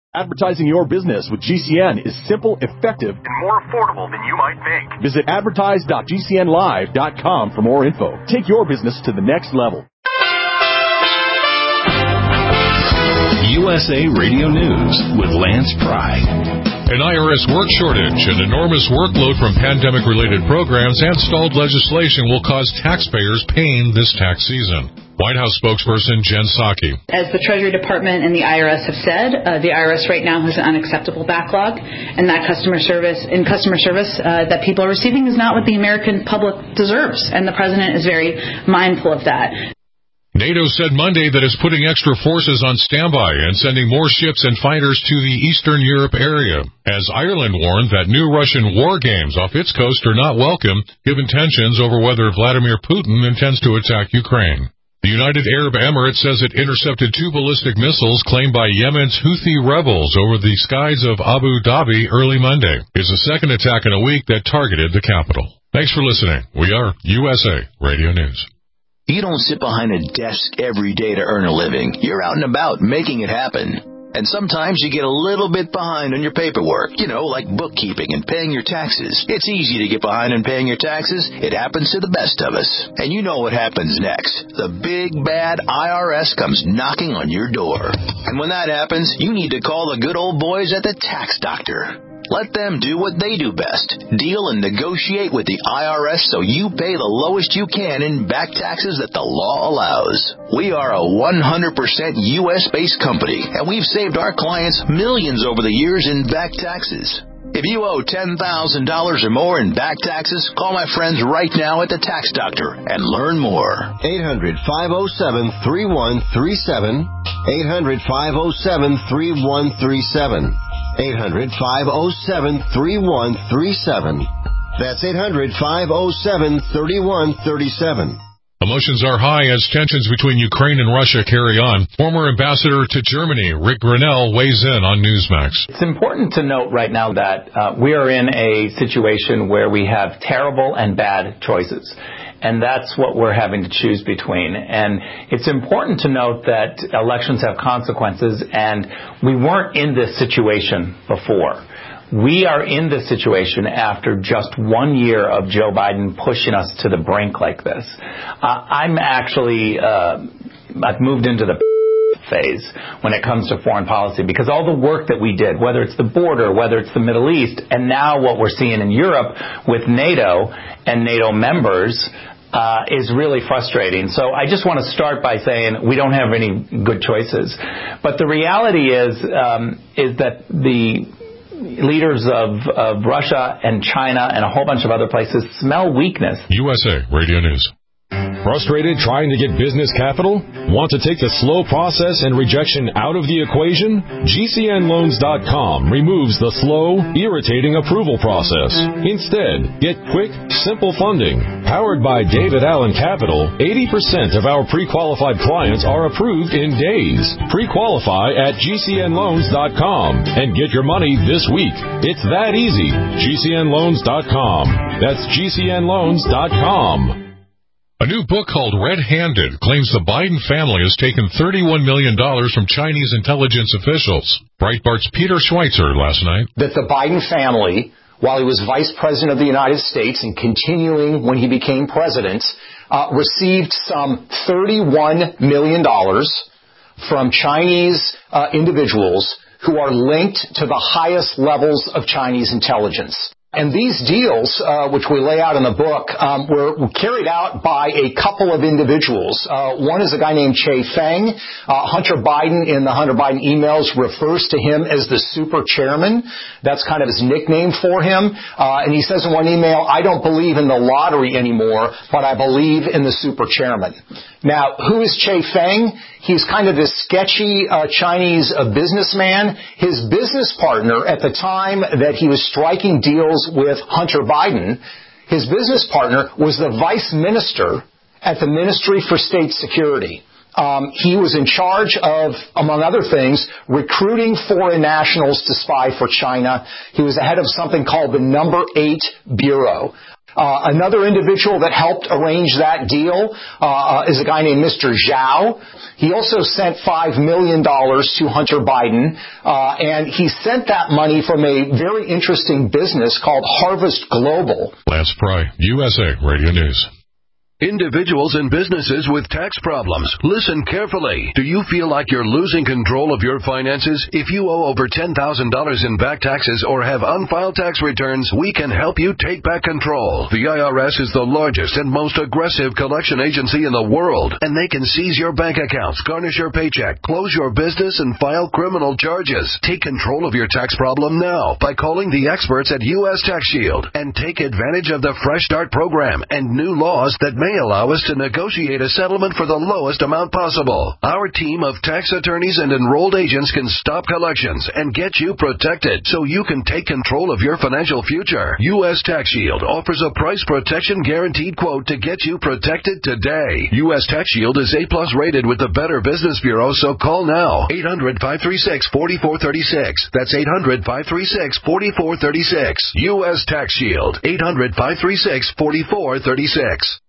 Advertising your business with GCN is simple, effective, and more affordable than you might think. Visit advertise.gcnlive.com for more info. Take your business to the next level. USA Radio News with Lance Pry. An IRS work shortage, an enormous workload from pandemic-related programs, and stalled legislation will cause taxpayers pain this tax season. White House spokesperson Jen Psaki. As the Treasury Department and the IRS have said, the IRS right now has an unacceptable backlog, and that customer service that people are receiving is not what the American public deserves, and the President is very mindful of that. NATO said Monday that it's putting extra forces on standby and sending more ships and fighters to the Eastern Europe area, as Ireland warned that new Russian war games off its coast are not welcome, given tensions over whether Vladimir Putin intends to attack Ukraine. The United Arab Emirates says it intercepted 2 ballistic missiles claimed by Yemen's Houthi rebels over the skies of Abu Dhabi early Monday. It's the second attack in a week that targeted the capital. Thanks for listening. We are USA Radio News. You don't sit behind a desk every day to earn a living. You're out and about making it happen. And sometimes you get a little bit behind on your paperwork, like bookkeeping and paying your taxes. It's easy to get behind on paying your taxes. It happens to the best of us. And you know what happens next. The big, bad IRS comes knocking on your door. And when that happens, you need to call the good old boys at the Tax Doctor. Let them do what they do best. Deal and negotiate with the IRS so you pay the lowest you can in back taxes that the law allows. We are a 100% U.S.-based company, and we've saved our clients millions over the years in back taxes. If you owe $10,000 or more in back taxes, call my friends right now at the Tax Doctor and learn more. 800-507-3137. 800-507-3137. 800-507-3137. That's 800-507-3137. Emotions are high as tensions between Ukraine and Russia carry on. Former ambassador to Germany, Rick Grenell, weighs in on Newsmax. It's important to note right now that we are in a situation where we have terrible and bad choices. And that's what we're having to choose between. And it's important to note that elections have consequences, and we weren't in this situation before. We are in this situation after just 1 year of Joe Biden pushing us to the brink like this. I'm actually, I've moved into the phase when it comes to foreign policy, because all the work that we did, whether it's the border, whether it's the Middle East, and now what we're seeing in Europe with NATO and NATO members, is really frustrating. So I just want to start by saying we don't have any good choices. But the reality is that the leaders of Russia and China and a whole bunch of other places smell weakness. USA Radio News. Frustrated trying to get business capital? Want to take the slow process and rejection out of the equation? GCNloans.com removes the slow, irritating approval process. Instead, get quick, simple funding. Powered by David Allen Capital, 80% of our pre-qualified clients are approved in days. Pre-qualify at GCNloans.com and get your money this week. It's that easy. GCNloans.com. That's GCNloans.com. A new book called Red-Handed claims the Biden family has taken $31 million from Chinese intelligence officials. Breitbart's Peter Schweitzer last night. That the Biden family, while he was vice president of the United States and continuing when he became president, received some $31 million from Chinese individuals who are linked to the highest levels of Chinese intelligence. And these deals, which we lay out in the book, were carried out by a couple of individuals. One is a guy named Che Feng. Hunter Biden, in the Hunter Biden emails, refers to him as the super chairman. That's kind of his nickname for him. And he says in one email, I don't believe in the lottery anymore, but I believe in the super chairman. Now, who is Che Feng? He's kind of this sketchy Chinese businessman. His business partner at the time that he was striking deals with Hunter Biden, his business partner was the vice minister at the Ministry for State Security. He was in charge of, among other things, recruiting foreign nationals to spy for China. He was the head of something called the Number 8 Bureau. Another individual that helped arrange that deal is a guy named Mr. Zhao. He also sent $5 million to Hunter Biden, and he sent that money from a very interesting business called Harvest Global. Lance Pry, USA Radio News. Individuals and businesses with tax problems, listen carefully. Do you feel like you're losing control of your finances? If you owe over $10,000 in back taxes or have unfiled tax returns, we can help you take back control. The IRS is the largest and most aggressive collection agency in the world, and they can seize your bank accounts, garnish your paycheck, close your business, and file criminal charges. Take control of your tax problem now by calling the experts at U.S. Tax Shield and take advantage of the Fresh Start program and new laws that may allow us to negotiate a settlement for the lowest amount possible. Our team of tax attorneys and enrolled agents can stop collections and get you protected so you can take control of your financial future. U.S. Tax Shield offers a price protection guaranteed quote to get you protected today. U.S. Tax Shield is A+ rated with the Better Business Bureau, so call now. 800-536-4436. That's 800-536-4436. U.S. Tax Shield. 800-536-4436.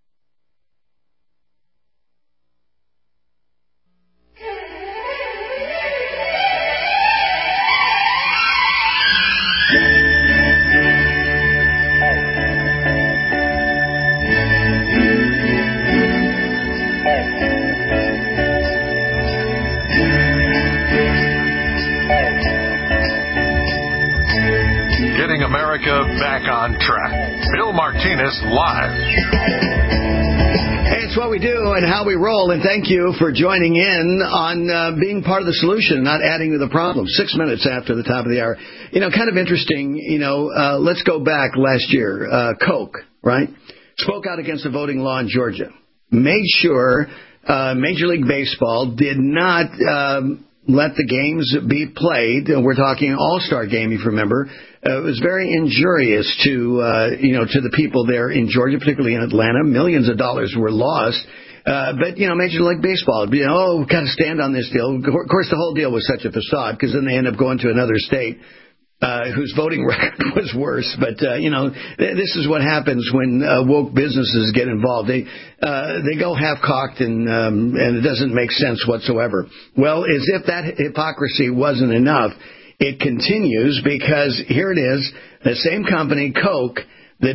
Getting America back on track. Bill Martinez live. Hey, it's what we do and how we roll, and thank you for joining in on being part of the solution, not adding to the problem. 6 minutes after the top of the hour. Kind of interesting, let's go back last year. Coke, right, spoke out against the voting law in Georgia. Made sure Major League Baseball did not let the games be played. We're talking all-star game, if you remember. It was very injurious to the people there in Georgia, particularly in Atlanta. Millions of dollars were lost. But Major League Baseball, got to stand on this deal. Of course, the whole deal was such a facade because then they end up going to another state whose voting record was worse. But, this is what happens when woke businesses get involved. They go half-cocked and it doesn't make sense whatsoever. Well, as if that hypocrisy wasn't enough, it continues because here it is, the same company, Coke, that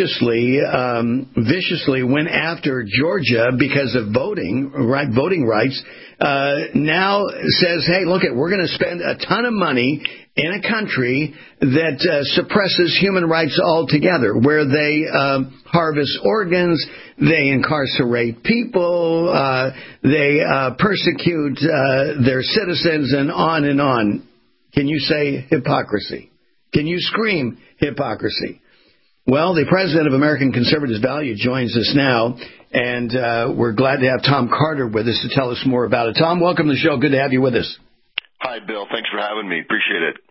viciously went after Georgia because of voting rights, now says, hey, look, we're going to spend a ton of money in a country that suppresses human rights altogether, where they harvest organs, they incarcerate people, they persecute their citizens, and on and on. Can you say hypocrisy? Can you scream hypocrisy? Well, the president of American Conservative Value joins us now, and we're glad to have Tom Carter with us to tell us more about it. Tom, welcome to the show. Good to have you with us. Hi, Bill. Thanks for having me. Appreciate it.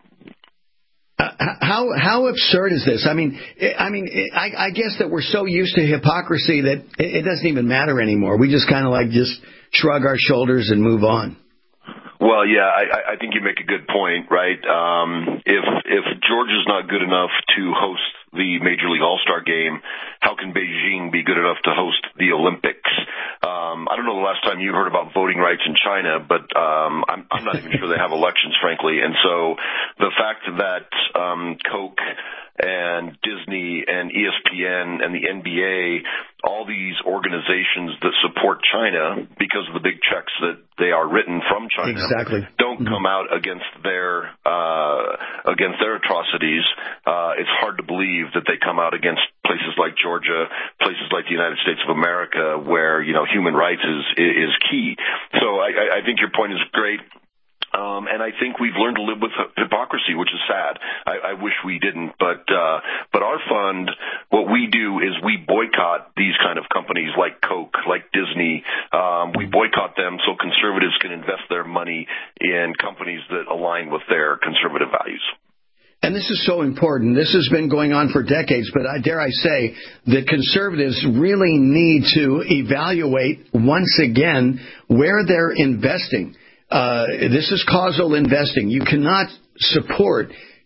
How absurd is this? I guess that we're so used to hypocrisy that it doesn't even matter anymore. We just kind of just shrug our shoulders and move on. Well, yeah, I think you make a good point, right? If Georgia's not good enough to host the Major League All-Star Game, how can Beijing be good enough to host the Olympics? I don't know the last time you heard about voting rights in China, but I'm not even sure they have elections, frankly. And so the fact that Coke and Disney and ESPN and the NBA, all these organizations that support China because of the big checks that they are written from China, exactly, don't come out against their atrocities. It's hard to believe that they come out against places like Georgia, places like the United States of America, where human rights is key. So I think your point is great. And I think we've learned to live with hypocrisy, which is sad. I wish we didn't, but our fund, what we do is we boycott these kind of companies like Coke, like Disney. We boycott them so conservatives can invest their money in companies that align with their conservative values. And this is so important. This has been going on for decades, but dare I say that conservatives really need to evaluate once again where they're investing. This is causal investing. You cannot support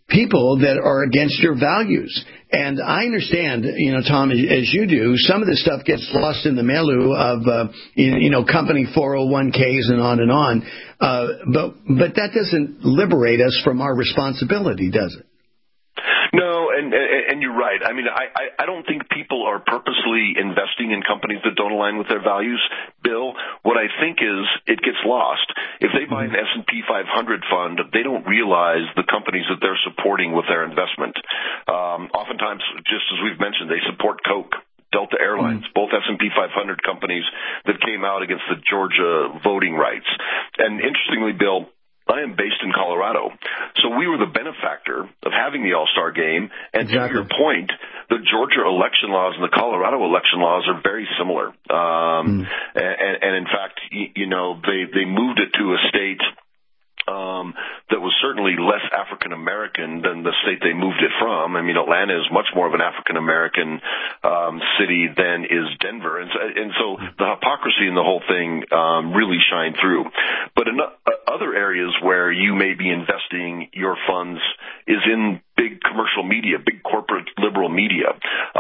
people that are against your values. And I understand, Tom, as you do, some of this stuff gets lost in the milieu of, company 401ks and on and on. But that doesn't liberate us from our responsibility, does it? No, and you're right. I mean, I don't think people are purposely investing in companies that don't align with their values, Bill. What I think is it gets lost. If they buy an S&P 500 fund, they don't realize the companies that they're supporting with their investment. Oftentimes, just as we've mentioned, they support Coke, Delta Airlines, both S&P 500 companies that came out against the Georgia voting rights. And interestingly, Bill, I am based in Colorado, so we were the benefactor of having the All-Star Game. And to your point, the Georgia election laws and the Colorado election laws are very similar. And in fact, they moved it to a state that was certainly less African American than the state they moved it from. I mean, Atlanta is much more of an African American city than is Denver, and so the hypocrisy in the whole thing really shine through. But in other areas where you may be investing your funds is in big commercial media, big corporate liberal media.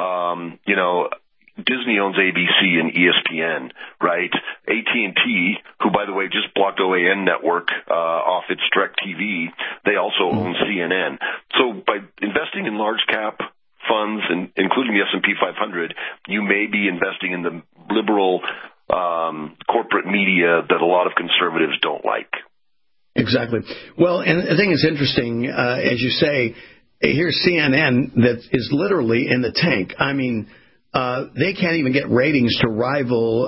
Disney owns ABC and ESPN, right? AT&T, who, by the way, just blocked OAN network off its DirecTV, they also own CNN. So by investing in large cap funds, and including the S&P 500, you may be investing in the liberal corporate media that a lot of conservatives don't like. Exactly. Well, and I think it's interesting, as you say, here's CNN that is literally in the tank. I mean, they can't even get ratings to rival,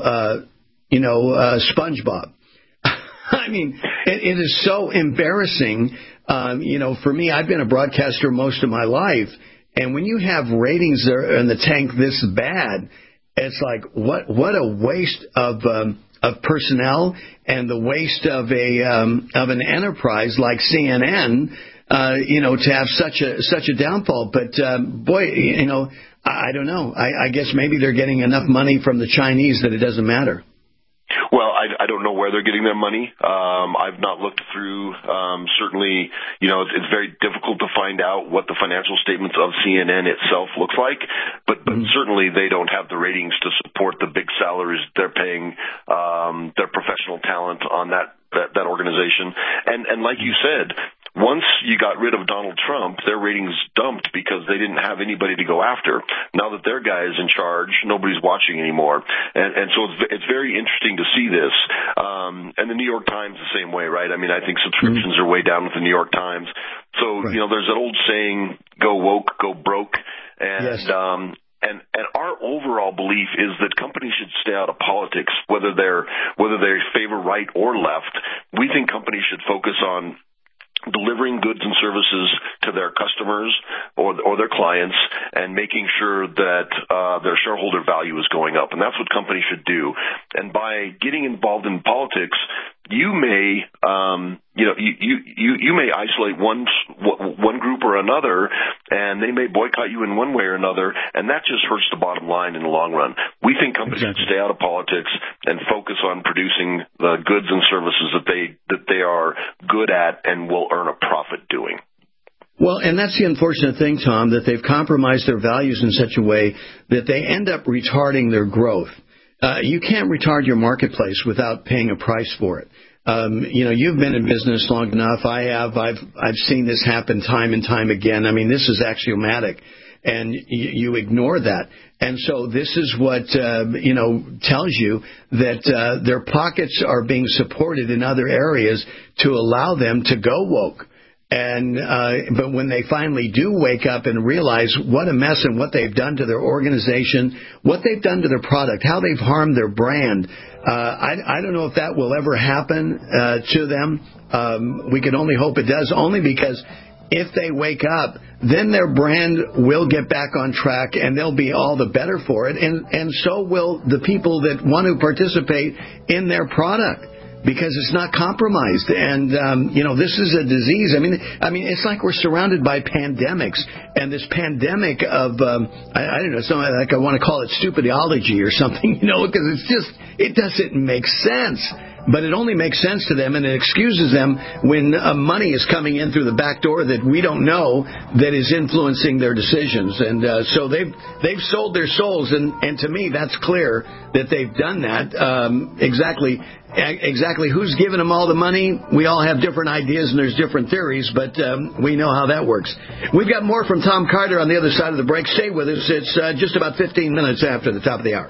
SpongeBob. I mean, it is so embarrassing. For me, I've been a broadcaster most of my life, and when you have ratings that are in the tank this bad, it's like what a waste of personnel and the waste of an enterprise like CNN. To have such a downfall. But boy, I don't know. I guess maybe they're getting enough money from the Chinese that it doesn't matter. Well, I don't know where they're getting their money. I've not looked through. Certainly, it's very difficult to find out what the financial statements of CNN itself looks like. But certainly they don't have the ratings to support the big salaries they're paying their professional talent on that organization. And like you said, once you got rid of Donald Trump, their ratings dumped because they didn't have anybody to go after. Now that their guy is in charge, nobody's watching anymore. And so it's very interesting to see this. And the New York Times the same way, right? I mean, I think subscriptions are way down with the New York Times. So, there's that old saying, go woke, go broke. And, yes. And our overall belief is that companies should stay out of politics, whether they favor right or left. We think companies should focus on delivering goods and services to their customers or their clients and making sure that their shareholder value is going up. And that's what companies should do. And by getting involved in politics, you may you may isolate one group or another, and they may boycott you in one way or another, and that just hurts the bottom line in the long run. We think companies should stay out of politics and focus on producing the goods and services that they are good at and will earn a profit doing. Well, and that's the unfortunate thing, Tom, that they've compromised their values in such a way that they end up retarding their growth. You can't retard your marketplace without paying a price for it. You've been in business long enough. I have. I've seen this happen time and time again. I mean, this is axiomatic, and you ignore that. And so this is what tells you that their pockets are being supported in other areas to allow them to go woke. And but when they finally do wake up and realize what a mess and what they've done to their organization, what they've done to their product, how they've harmed their brand, I don't know if that will ever happen to them. We can only hope it does, only because if they wake up, then their brand will get back on track and they'll be all the better for it. And so will the people that want to participate in their product, because it's not compromised. And, this is a disease. I mean, it's like we're surrounded by pandemics, and this pandemic of, I don't know, something like I want to call it stupidology or something, because it doesn't make sense. but it only makes sense to them, and it excuses them when money is coming in through the back door that we don't know that is influencing their decisions. And so they've sold their souls, and to me that's clear that they've done that. Exactly who's giving them all the money, we all have different ideas and there's different theories, but we know how that works. We've got more from Tom Carter on the other side of the break. Stay with us. It's just about 15 minutes after the top of the hour.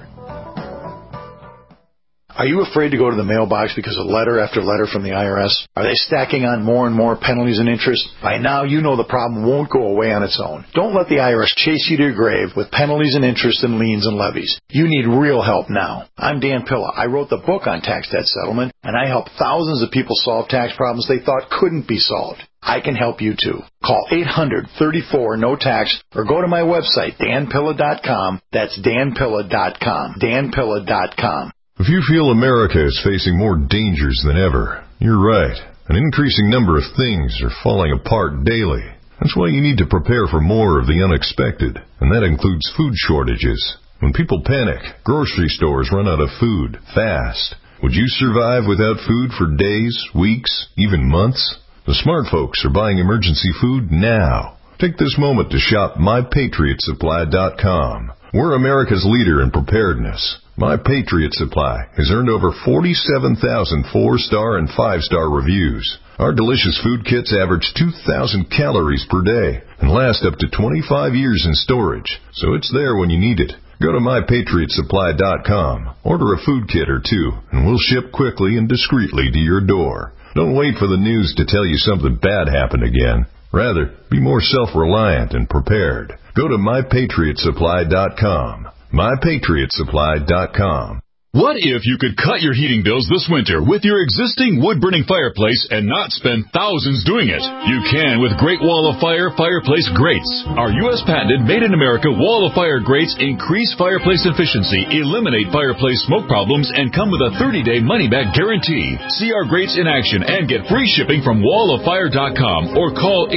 Are you afraid to go to the mailbox because of letter after letter from the IRS? Are they stacking on more and more penalties and interest? By now, you know the problem won't go away on its own. Don't let the IRS chase you to your grave with penalties and interest and liens and levies. You need real help now. I'm Dan Pilla. I wrote the book on tax debt settlement, and I help thousands of people solve tax problems they thought couldn't be solved. I can help you too. Call 800-34-NO-TAX or go to my website, danpilla.com. That's danpilla.com. danpilla.com. If you feel America is facing more dangers than ever, you're right. An increasing number of things are falling apart daily. That's why you need to prepare for more of the unexpected, and that includes food shortages. When people panic, grocery stores run out of food fast. Would you survive without food for days, weeks, even months? The smart folks are buying emergency food now. Take this moment to shop MyPatriotSupply.com. We're America's leader in preparedness. My Patriot Supply has earned over 47,000 4-star and 5-star reviews. Our delicious food kits average 2,000 calories per day and last up to 25 years in storage, so it's there when you need it. Go to MyPatriotSupply.com, order a food kit or two, and we'll ship quickly and discreetly to your door. Don't wait for the news to tell you something bad happened again. Rather, be more self-reliant and prepared. Go to MyPatriotSupply.com. MyPatriotSupply.com. What if you could cut your heating bills this winter with your existing wood-burning fireplace and not spend thousands doing it? You can with Great Wall of Fire fireplace grates. Our U.S. patented made-in-America Wall of Fire grates increase fireplace efficiency, eliminate fireplace smoke problems, and come with a 30-day money-back guarantee. See our grates in action and get free shipping from walloffire.com or call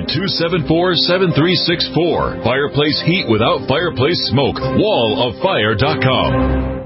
800-274-7364. Fireplace heat without fireplace smoke. walloffire.com.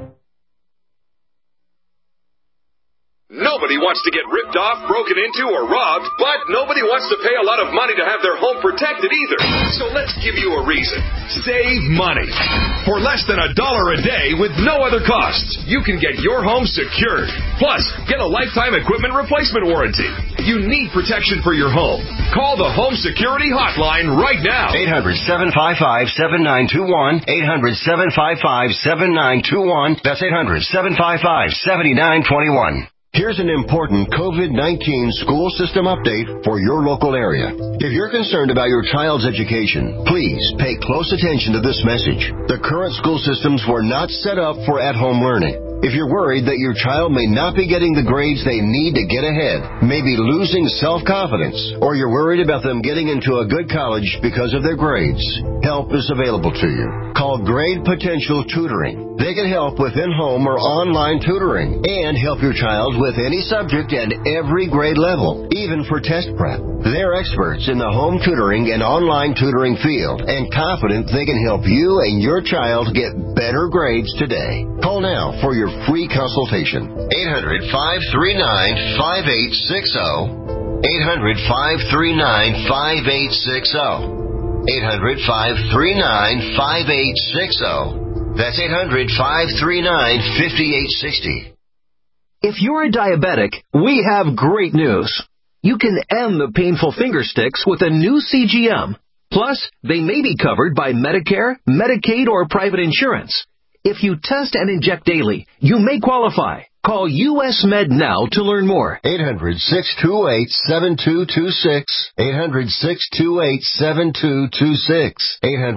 Nobody wants to get ripped off, broken into, or robbed, but nobody wants to pay a lot of money to have their home protected either. So let's give you a reason. Save money. For less than $1 a day with no other costs, you can get your home secured. Plus, get a lifetime equipment replacement warranty. You need protection for your home. Call the Home Security Hotline right now. 800-755-7921. 800-755-7921. That's 800-755-7921. Here's an important COVID-19 school system update for your local area. If you're concerned about your child's education, please pay close attention to this message. The current school systems were not set up for at-home learning. If you're worried that your child may not be getting the grades they need to get ahead, maybe losing self-confidence, or you're worried about them getting into a good college because of their grades, help is available to you. Call Grade Potential Tutoring. They can help with in-home or online tutoring and help your child with any subject and every grade level, even for test prep. They're experts in the home tutoring and online tutoring field and confident they can help you and your child get better grades today. Call now for your free consultation. 800-539-5860. 800-539-5860. 800-539-5860. That's 800-539-5860. If you're a diabetic, we have great news. You can end the painful finger sticks with a new CGM. Plus, they may be covered by Medicare, Medicaid, or private insurance. If you test and inject daily, you may qualify. Call US Med now to learn more. 800-628-7226. 800-628-7226.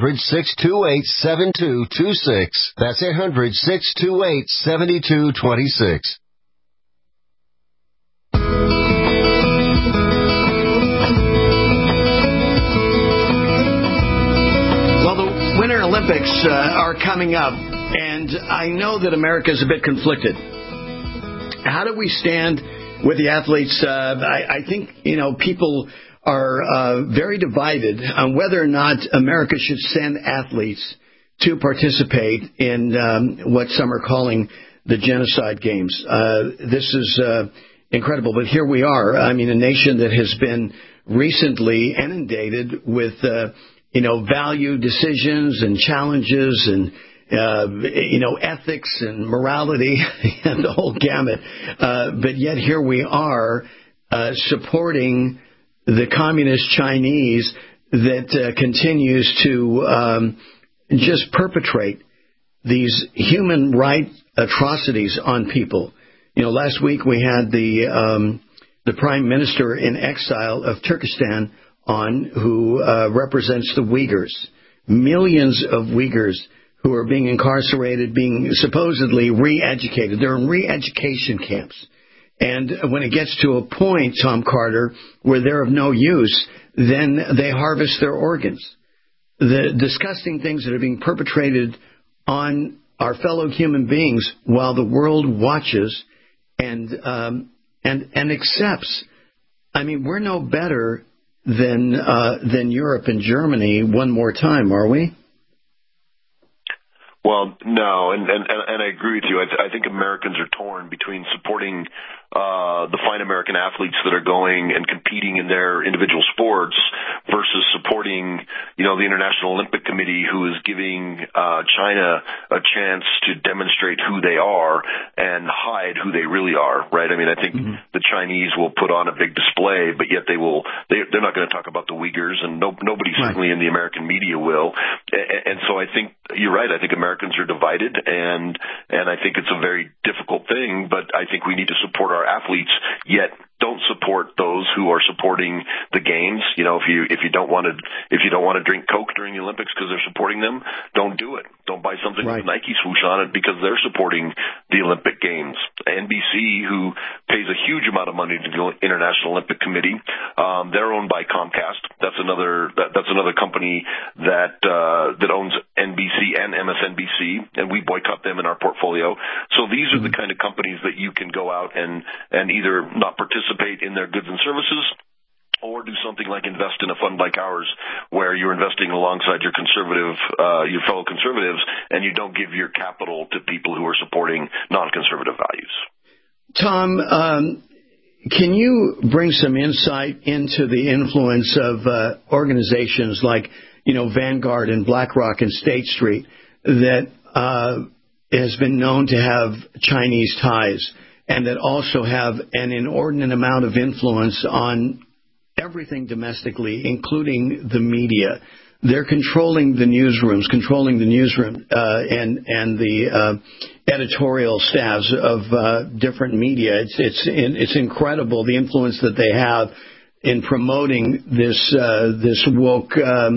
800-628-7226. That's 800-628-7226. Well, the Winter Olympics are coming up, and I know that America is a bit conflicted. How do we stand with the athletes? I think, people are very divided on whether or not America should send athletes to participate in what some are calling the genocide games. This is incredible, but here we are. I mean, a nation that has been recently inundated with, value decisions and challenges and, ethics and morality and the whole gamut. But yet here we are supporting the communist Chinese that continues to just perpetrate these human rights atrocities on people. Last week we had the Prime Minister in exile of Turkestan on, who represents the Uyghurs. Millions of Uyghurs who are being incarcerated, being supposedly re-educated. They're in re-education camps. And when it gets to a point, Tom Carter, where they're of no use, then they harvest their organs. The disgusting things that are being perpetrated on our fellow human beings while the world watches and accepts. I mean, we're no better than Europe and Germany one more time, are we? Well, no, and I agree with you. I think Americans are torn between supporting the fine American athletes that are going and competing in their individual sports versus supporting, the International Olympic Committee, who is giving China a chance to demonstrate who they are and hide who they really are, right? I mean, I think the Chinese will put on a big display, but yet they're not going to talk about the Uyghurs, and nobody certainly in the American media will. And so I think you're right. I think Americans are divided, and I think it's a very difficult thing, but I think we need to support our athletes, yet don't support those who are supporting the games. If you don't want to drink Coke during the Olympics because they're supporting them, don't do it. Don't buy something with Nike swoosh on it because they're supporting the Olympic Games. NBC, who pays a huge amount of money to the International Olympic Committee, they're owned by Comcast. That's another company that owns NBC and MSNBC, and we boycott them in our portfolio. So these are the kind of companies that you can go out and either not participate in their goods and services, or do something like invest in a fund like ours, where you're investing alongside your fellow conservatives, and you don't give your capital to people who are supporting non-conservative values. Tom, can you bring some insight into the influence of organizations like, Vanguard and BlackRock and State Street that has been known to have Chinese ties, and that also have an inordinate amount of influence on everything domestically, including the media? They're controlling the newsrooms, and the editorial staffs of different media. It's incredible the influence that they have in promoting this woke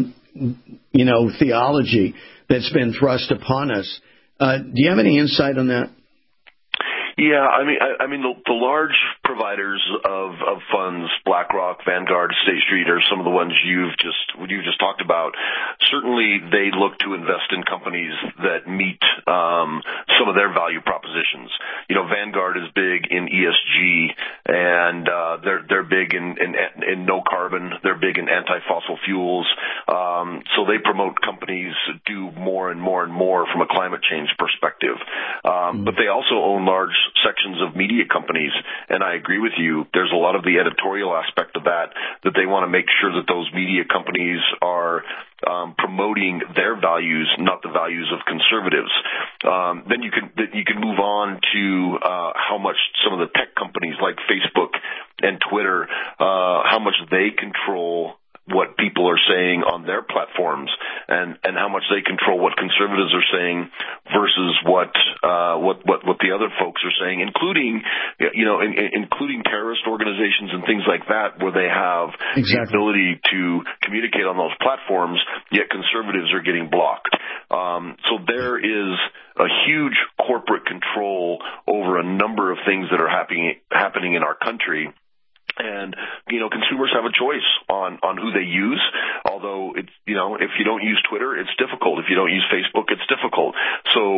theology that's been thrust upon us. Do you have any insight on that? Yeah, I mean, the large providers of funds, BlackRock, Vanguard, State Street, are some of the ones you've just talked about. Certainly, they look to invest in companies that meet some of their value propositions. Vanguard is big in ESG, and they're big in no carbon. They're big in anti-fossil fuels. So they promote companies that do more and more and more from a climate change perspective. But they also own large sections of media companies, and I agree with you. There's a lot of the editorial aspect of that they want to make sure that those media companies are promoting their values, not the values of conservatives. Then you can move on to how much some of the tech companies like Facebook and Twitter, how much they control what people are saying on their platforms, and how much they control what conservatives are saying versus what the other folks are saying, including terrorist organizations and things like that, where they have the ability to communicate on those platforms, yet conservatives are getting blocked. So there is a huge corporate control over a number of things that are happening in our country. And, consumers have a choice on who they use, although it's, if you don't use Twitter, it's difficult. If you don't use Facebook, it's difficult. So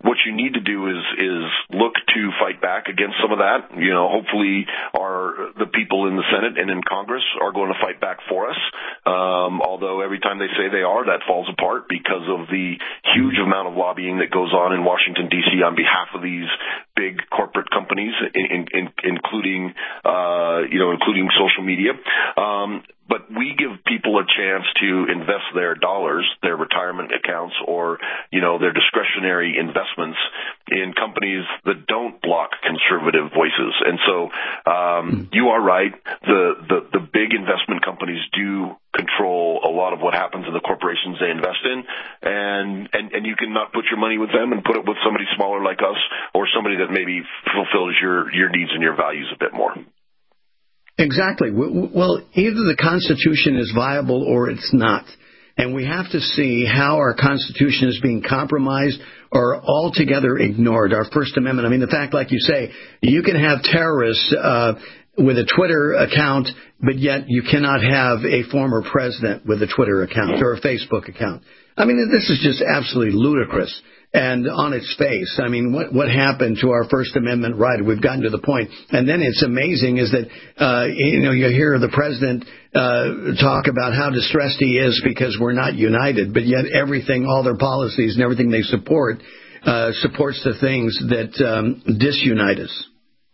what you need to do is look to fight back against some of that. Hopefully the people in the Senate and in Congress are going to fight back for us. Although every time they say they are, that falls apart because of the huge amount of lobbying that goes on in Washington, D.C. on behalf of these big corporate companies, including social media. But we give people a chance to invest their dollars, their retirement accounts, or, their discretionary investments in companies that don't block conservative voices. And so, you are right. The big investment companies do control a lot of what happens in the corporations they invest in. And you cannot put your money with them and put it with somebody smaller like us or somebody that maybe fulfills your needs and your values a bit more. Exactly. Well, either the Constitution is viable or it's not. And we have to see how our Constitution is being compromised or altogether ignored. Our First Amendment. I mean, the fact, like you say, you can have terrorists with a Twitter account, but yet you cannot have a former president with a Twitter account or a Facebook account. I mean, this is just absolutely ludicrous. And on its face, I mean, what happened to our First Amendment right? We've gotten to the point. And then it's amazing is that, you hear the president talk about how distressed he is because we're not united, but yet everything, all their policies and everything they support, supports the things that disunite us.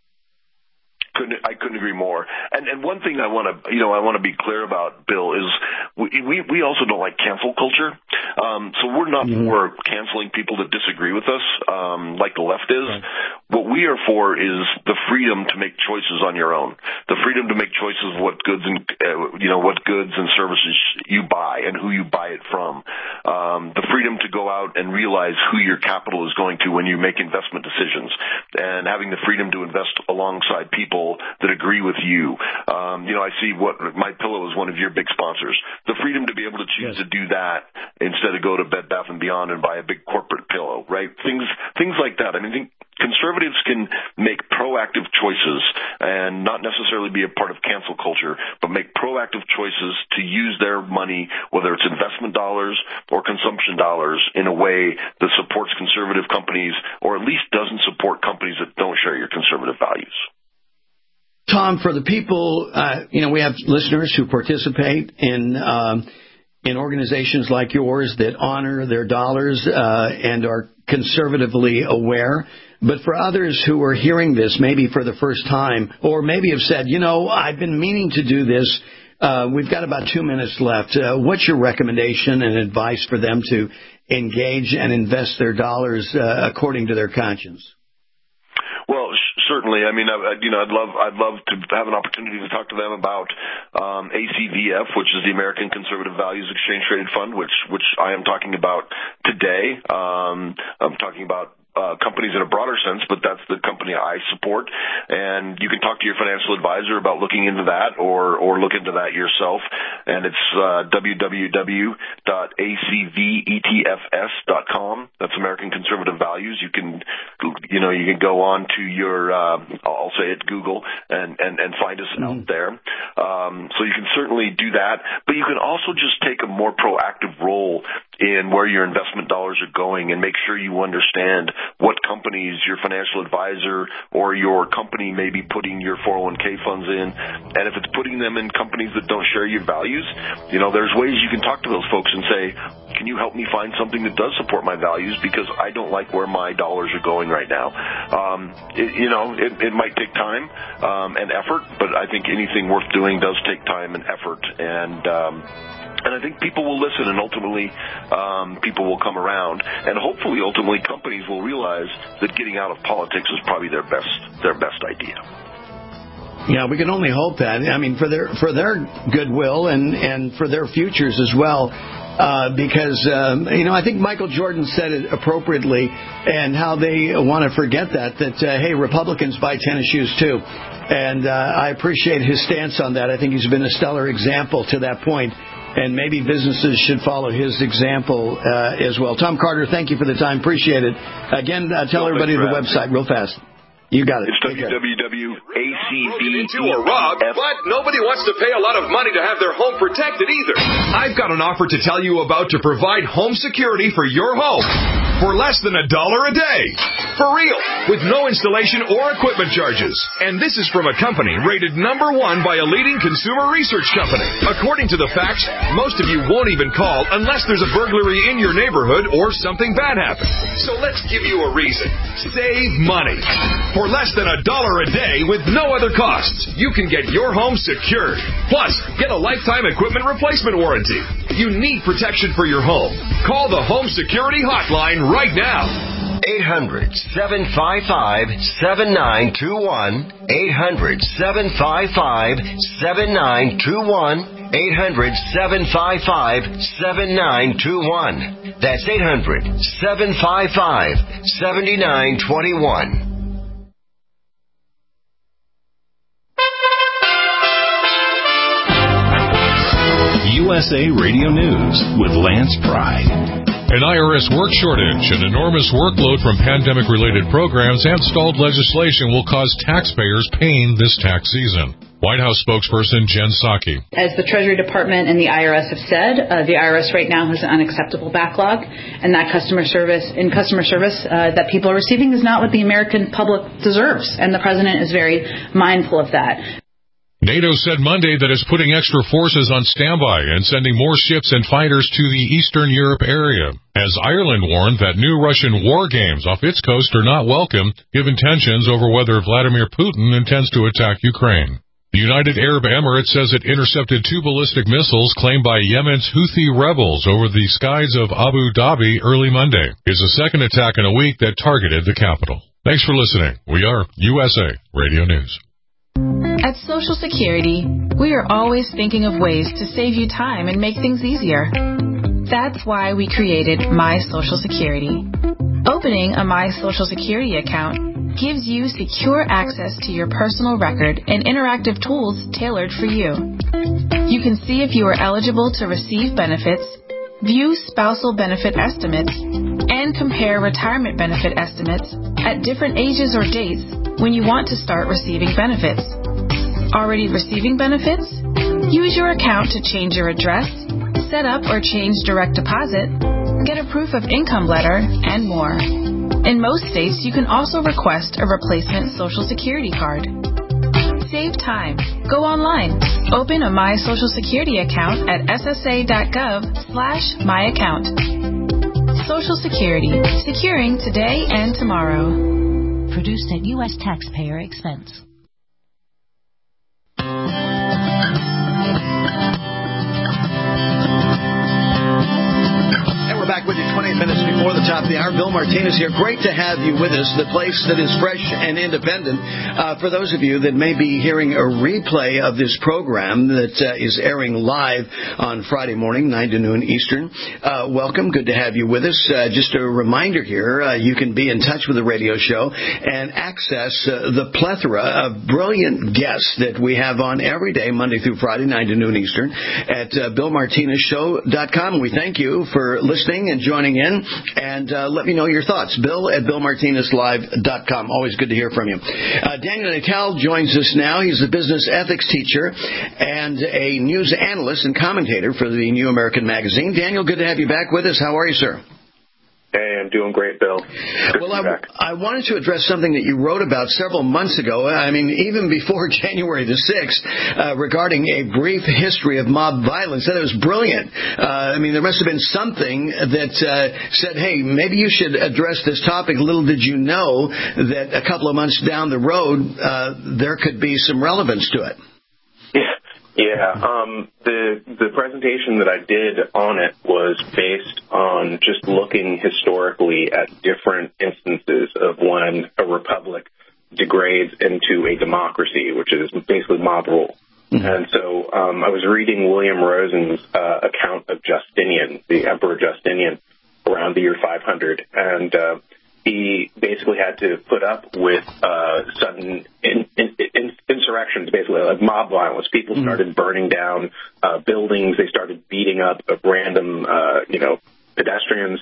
I couldn't agree more. And one thing I want to be clear about, Bill, is we also don't like cancel culture. So we're not for canceling people that disagree with us, like the left is. Right. What we are for is the freedom to make choices on your own, the freedom to make choices of what goods and services you buy and who you buy it from, the freedom to go out and realize who your capital is going to when you make investment decisions, and having the freedom to invest alongside people that agree with you. I see My Pillow is one of your big sponsors. The freedom to be able to choose to do that instead of go to Bed Bath & Beyond and buy a big corporate pillow, right? Things like that. I mean, I think conservatives can make proactive choices and not necessarily be a part of cancel culture, but make proactive choices to use their money, whether it's investment dollars or consumption dollars, in a way that supports conservative companies, or at least doesn't support companies that don't share your conservative values. Tom, for the people, we have listeners who participate in organizations like yours that honor their dollars and are conservatively aware. But for others who are hearing this maybe for the first time, or maybe have said, I've been meaning to do this. We've got about 2 minutes left. What's your recommendation and advice for them to engage and invest their dollars according to their conscience? Well, certainly. I mean, I'd love to have an opportunity to talk to them about ACVF, which is the American Conservative Values Exchange Traded Fund, which I am talking about today. I'm talking about companies in a broader sense, but that's the company I support. And you can talk to your financial advisor about looking into that, or look into that yourself. And it's www.acvetfs.com. That's American Conservative Values. You can go on to your, I'll say it, Google, and find us out there. So you can certainly do that, but you can also just take a more proactive role in where your investment dollars are going, and make sure you understand what companies your financial advisor or your company may be putting your 401k funds in. And if it's putting them in companies that don't share your values, there's ways you can talk to those folks and say, can you help me find something that does support my values, because I don't like where my dollars are going right now. It might take time and effort, but I think anything worth doing does take time and effort. And I think people will listen, and ultimately people will come around, and hopefully ultimately companies will realize that getting out of politics is probably their best idea. Yeah, we can only hope that. I mean, for their goodwill and for their futures as well, because I think Michael Jordan said it appropriately, and how they want to forget that hey, Republicans buy tennis shoes too, and I appreciate his stance on that. I think he's been a stellar example to that point. And maybe businesses should follow his example as well. Tom Carter, thank you for the time. Appreciate it. Again, tell everybody the website real fast. You got it. It's www.acb. Into or robbed, but nobody wants to pay a lot of money to have their home protected either. I've got an offer to tell you about to provide home security for your home for less than $1 a day. For real, with no installation or equipment charges. And this is from a company rated #1 by a leading consumer research company. According to the facts, most of you won't even call unless there's a burglary in your neighborhood or something bad happens. So let's give you a reason. Save money. For less than $1 a day with no other costs, you can get your home secured. Plus, get a lifetime equipment replacement warranty. You need protection for your home. Call the Home Security Hotline right now. 800-755-7921. 800-755-7921. 800-755-7921. That's 800-755-7921. USA Radio News with Lance Pride. An IRS work shortage, an enormous workload from pandemic-related programs, and stalled legislation will cause taxpayers pain this tax season. White House spokesperson Jen Psaki. As the Treasury Department and the IRS have said, the IRS right now has an unacceptable backlog, and that customer service that people are receiving is not what the American public deserves, and the President is very mindful of that. NATO said Monday that it's putting extra forces on standby and sending more ships and fighters to the Eastern Europe area, as Ireland warned that new Russian war games off its coast are not welcome, given tensions over whether Vladimir Putin intends to attack Ukraine. The United Arab Emirates says it intercepted 2 ballistic missiles claimed by Yemen's Houthi rebels over the skies of Abu Dhabi early Monday. It's the second attack in a week that targeted the capital. Thanks for listening. We are USA Radio News. At Social Security, we are always thinking of ways to save you time and make things easier. That's why we created My Social Security. Opening a My Social Security account gives you secure access to your personal record and interactive tools tailored for you. You can see if you are eligible to receive benefits, view spousal benefit estimates, and compare retirement benefit estimates at different ages or dates when you want to start receiving benefits. Already receiving benefits? Use your account to change your address, set up or change direct deposit, get a proof of income letter, and more. In most states, you can also request a replacement Social Security card. Save time. Go online. Open a My Social Security account at ssa.gov/myaccount. Social Security. Securing today and tomorrow. Produced at U.S. taxpayer expense. Back with you 20 minutes before the top of the hour. Bill Martinez here. Great to have you with us. The place that is fresh and independent. For those of you that may be hearing a replay of this program that is airing live on Friday morning, 9 to noon Eastern, welcome. Good to have you with us. Just a reminder here, you can be in touch with the radio show and access the plethora of brilliant guests that we have on every day, Monday through Friday, 9 to noon Eastern, at BillMartinezShow.com. We thank you for listening and joining in, and let me know your thoughts. Bill at BillMartinezLive.com. Always good to hear from you. Daniel Natal joins us now. He's a business ethics teacher and a news analyst and commentator for the New American Magazine. Daniel, good to have you back with us. How are you, sir? Hey, I'm doing great, Bill. Well, I wanted to address something that you wrote about several months ago, I mean, even before January the 6th, regarding a brief history of mob violence. That was brilliant. I mean, there must have been something that said, hey, maybe you should address this topic. Little did you know that a couple of months down the road, there could be some relevance to it. Yeah, the presentation that I did on it was based on just looking historically at different instances of when a republic degrades into a democracy, which is basically mob rule. Mm-hmm. And so I was reading William Rosen's account of Justinian, the Emperor Justinian, around the year 500, and he basically had to put up with sudden insurrections, basically, like mob violence. People started burning down buildings. They started beating up random, pedestrians.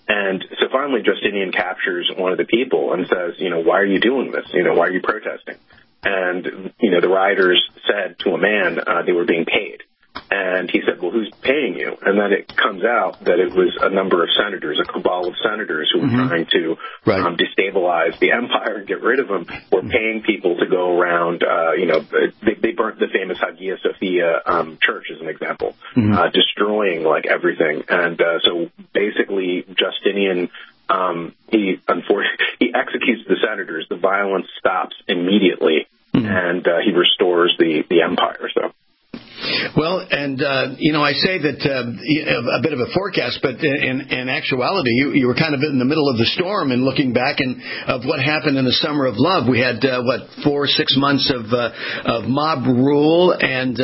And so finally Justinian captures one of the people and says, why are you doing this? Why are you protesting? And, the rioters said to a man they were being paid. And he said, well, who's paying you? And then it comes out that it was a number of senators, a cabal of senators who were trying to destabilize the empire and get rid of him, were paying people to go around, they burnt the famous Hagia Sophia church as an example, destroying everything. And so basically Justinian, he executes the senators. The violence stops immediately, and he restores the empire. So. Well, and, I say that a bit of a forecast, but in actuality, you were kind of in the middle of the storm and looking back of what happened in the Summer of Love. We had, 4 or 6 months of mob rule and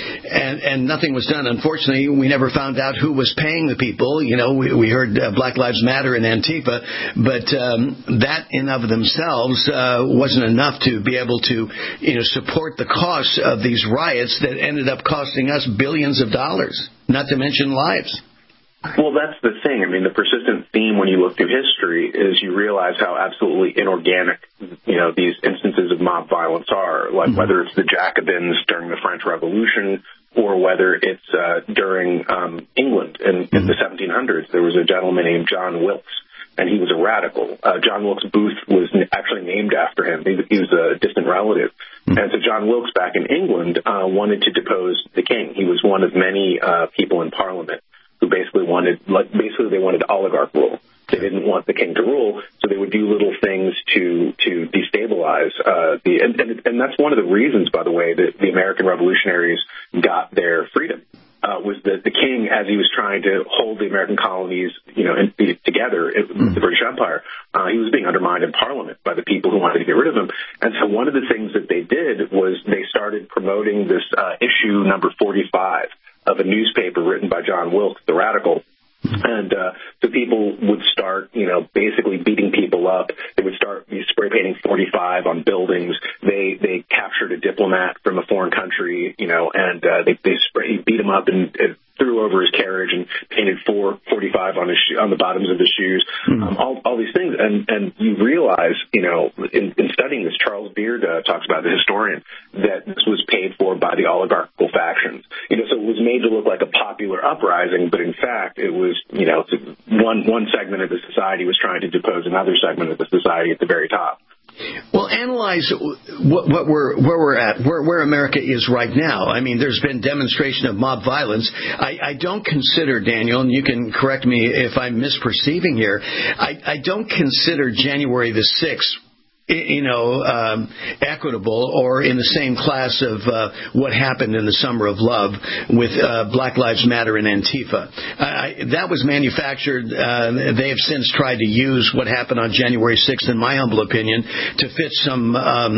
nothing was done. Unfortunately, we never found out who was paying the people. We heard Black Lives Matter and Antifa, but that in of themselves wasn't enough to be able to, support the costs of these riots that ended up costing us billions of dollars, not to mention lives. Well, that's the thing. I mean, the persistent theme when you look through history is you realize how absolutely inorganic, these instances of mob violence are, like whether it's the Jacobins during the French Revolution or whether it's during England in the 1700s. There was a gentleman named John Wilkes, and he was a radical. John Wilkes Booth was actually named after him. He was a distant relative. And so John Wilkes back in England wanted to depose the king. He was one of many people in Parliament who basically they wanted oligarch rule. They didn't want the king to rule, so they would do little things to destabilize and that's one of the reasons, by the way, that the American revolutionaries got their freedom. Was that the king, as he was trying to hold the American colonies, together, the British Empire, he was being undermined in Parliament by the people who wanted to get rid of him. And so one of the things that they did was they started promoting this issue number 45 of a newspaper written by John Wilkes, the radical. And so people would start, basically beating people up. They would start spray painting 45 on buildings. They captured a diplomat from a foreign country, and they beat him up and threw over his carriage and painted 445 on the bottoms of his shoes. All these things, and you realize, in studying this, Charles Beard talks about, the historian, that this was paid for by the oligarchical factions. So it was made to look like a popular uprising, but in fact it was, one segment of the society was trying to depose another segment of the society at the very top. Well, analyze where we're at, where America is right now. I mean, there's been demonstration of mob violence. I don't consider, Daniel, and you can correct me if I'm misperceiving here, I don't consider January the 6th equitable or in the same class of what happened in the Summer of Love with Black Lives Matter and Antifa. That was manufactured. They have since tried to use what happened on January 6th, in my humble opinion, to fit some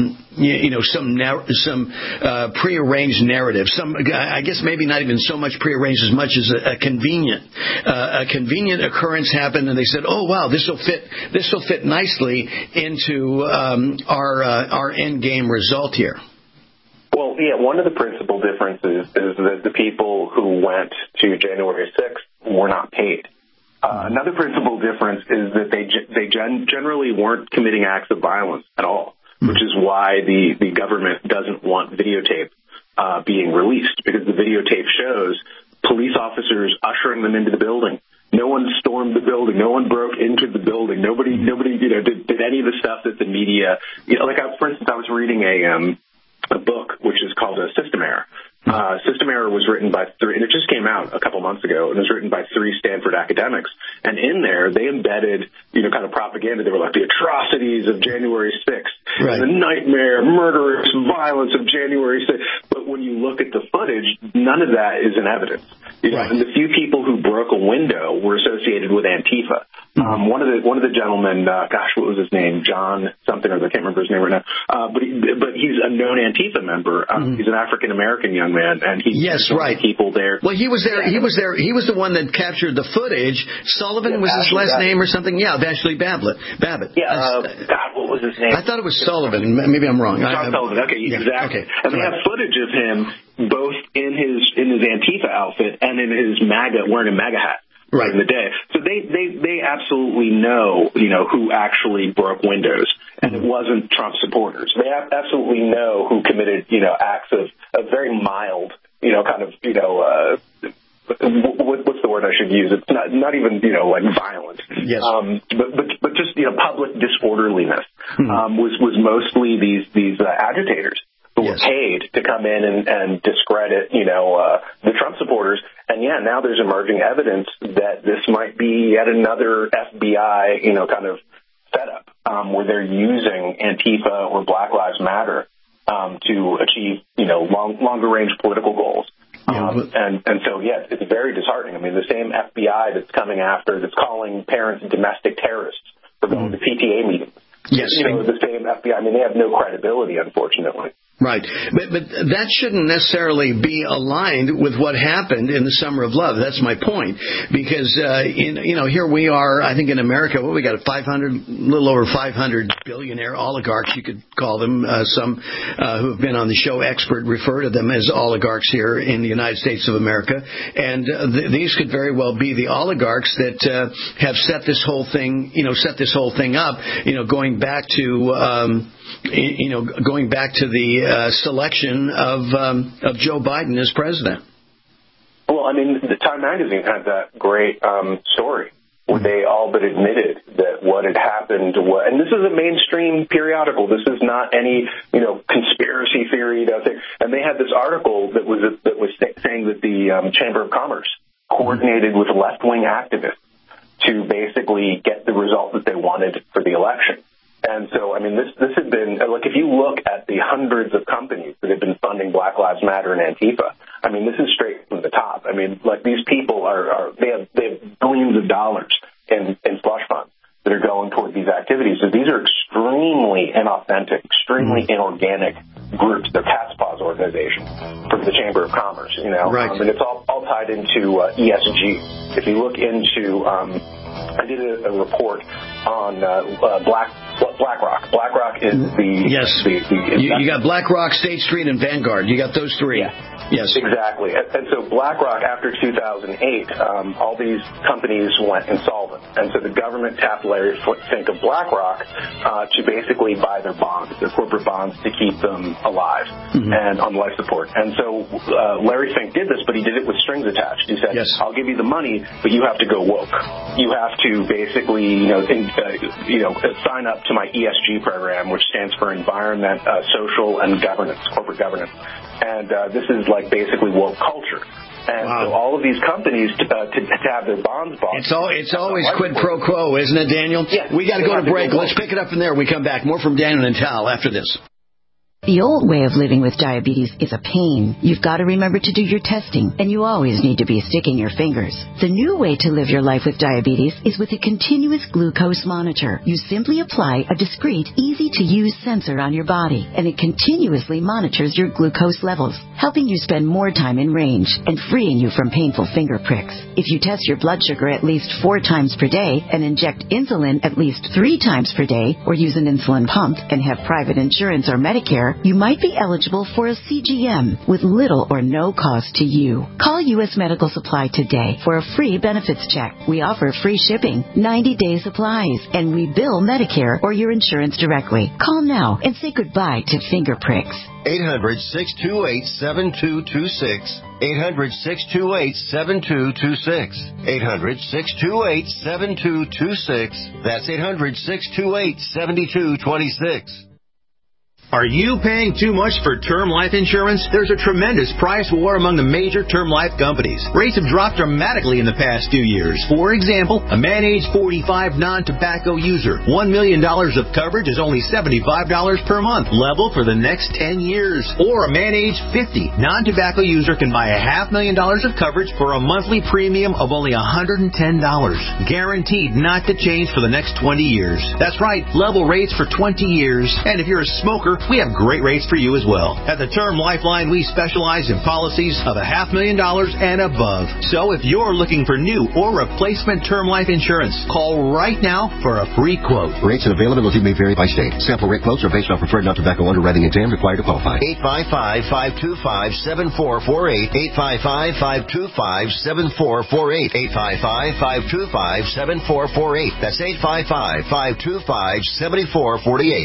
prearranged narrative. I guess maybe not even so much prearranged as much as a convenient occurrence happened, and they said, "Oh wow, this will fit nicely into our end game result here." Well, yeah, one of the principal differences is that the people who went to January 6th were not paid. Another principal difference is that they generally weren't committing acts of violence at all, which is why the government doesn't want videotape being released, because the videotape shows police officers ushering them into the building. No one stormed the building. No one broke into the building. Nobody did any of the stuff that the media, for instance, I was reading a book which is called System Error. System Error was written by and it just came out a couple months ago, and it was written by 3 Stanford academics. And in there, they embedded, kind of propaganda. They were like the atrocities of January 6th, the nightmare, murderous violence of January 6th. But when you look at the footage, none of that is in evidence. And the few people who broke a window were associated with Antifa. One of the gentlemen, what was his name? John something, or I can't remember his name right now. But he's a known Antifa member. He's an African American young man, and he's people there. Well, he was there. He was the one that captured the footage. Sullivan was his last name or something. Yeah, Ashley Babbitt. What was his name? I thought it was Sullivan. Maybe I'm wrong. John Sullivan. Okay, exactly. Okay. And they have footage of him both in his Antifa outfit and in his wearing a MAGA hat. in the day. So they absolutely know, who actually broke windows, and it wasn't Trump supporters. They absolutely know who committed, acts of very mild, what's the word I should use? It's not even, like violence. Yes. But just, public disorderliness, was mostly these agitators who were paid to come in and discredit, the Trump supporters. And now there's emerging evidence that this might be yet another FBI, kind of setup, where they're using Antifa or Black Lives Matter, to achieve, longer range political goals. It's very disheartening. I mean, the same FBI that's calling parents domestic terrorists for going to PTA meetings. Yes. The same FBI. I mean, they have no credibility, unfortunately. Right. But that shouldn't necessarily be aligned with what happened in the Summer of Love. That's my point. Because, here we are, I think in America, we got a little over 500 billionaire oligarchs, you could call them. Some who have been on the show, expert, refer to them as oligarchs here in the United States of America. And these could very well be the oligarchs that have set this whole thing up, going back to the selection of Joe Biden as president. Well, I mean, the Time magazine had that great story where they all but admitted that what had happened was, and this is a mainstream periodical. This is not any, conspiracy theory thing. And they had this article that was saying that the Chamber of Commerce coordinated with left-wing activists to basically get the result that they wanted for the election. And so, I mean, this had been, like, if you look at the hundreds of companies that have been funding Black Lives Matter and Antifa, I mean, this is straight from the top. I mean, like, these people they have billions of dollars in slush funds that are going toward these activities. So these are extremely inauthentic, extremely inorganic groups. They're cat's paws organizations from the Chamber of Commerce, Right. And it's all tied into ESG. If you look into, I did a report on BlackRock. BlackRock is you got BlackRock, State Street, and Vanguard. You got those three. Yeah. Yes. Exactly. And so BlackRock, after 2008, all these companies went insolvent. And so the government tapped Larry Fink of BlackRock to basically buy their bonds, their corporate bonds, to keep them alive and on life support. And so Larry Fink did this, but he did it with strings attached. He said, I'll give you the money, but you have to go woke. You have to basically, sign up to my ESG program, which stands for Environment, Social, and Governance, Corporate Governance. And this is like basically woke culture. And so all of these companies to have their bonds bought. It's always quid pro quo, isn't it, Daniel? Yeah. We got to go to break. Let's pick it up from there. We come back. More from Daniel and Tal after this. The old way of living with diabetes is a pain. You've got to remember to do your testing, and you always need to be sticking your fingers. The new way to live your life with diabetes is with a continuous glucose monitor. You simply apply a discreet, easy-to-use sensor on your body, and it continuously monitors your glucose levels, helping you spend more time in range and freeing you from painful finger pricks. If you test your blood sugar at least 4 times per day and inject insulin at least 3 times per day, or use an insulin pump and have private insurance or Medicare, you might be eligible for a CGM with little or no cost to you. Call U.S. Medical Supply today for a free benefits check. We offer free shipping, 90-day supplies, and we bill Medicare or your insurance directly. Call now and say goodbye to finger pricks. 800-628-7226. 800-628-7226. 800-628-7226. That's 800-628-7226. Are you paying too much for term life insurance? There's a tremendous price war among the major term life companies. Rates have dropped dramatically in the past 2 years. For example, a man age 45 non-tobacco user, $1 million of coverage is only $75 per month, level for the next 10 years. Or a man age 50 non-tobacco user can buy $500,000 of coverage for a monthly premium of only $110, guaranteed not to change for the next 20 years. That's right, level rates for 20 years. And if you're a smoker, we have great rates for you as well. At the Term Lifeline, we specialize in policies of $500,000 and above. So if you're looking for new or replacement term life insurance, call right now for a free quote. Rates and availability may vary by state. Sample rate quotes are based on preferred non-tobacco underwriting exam required to qualify. 855-525-7448. 855-525-7448. 855-525-7448. That's 855-525-7448.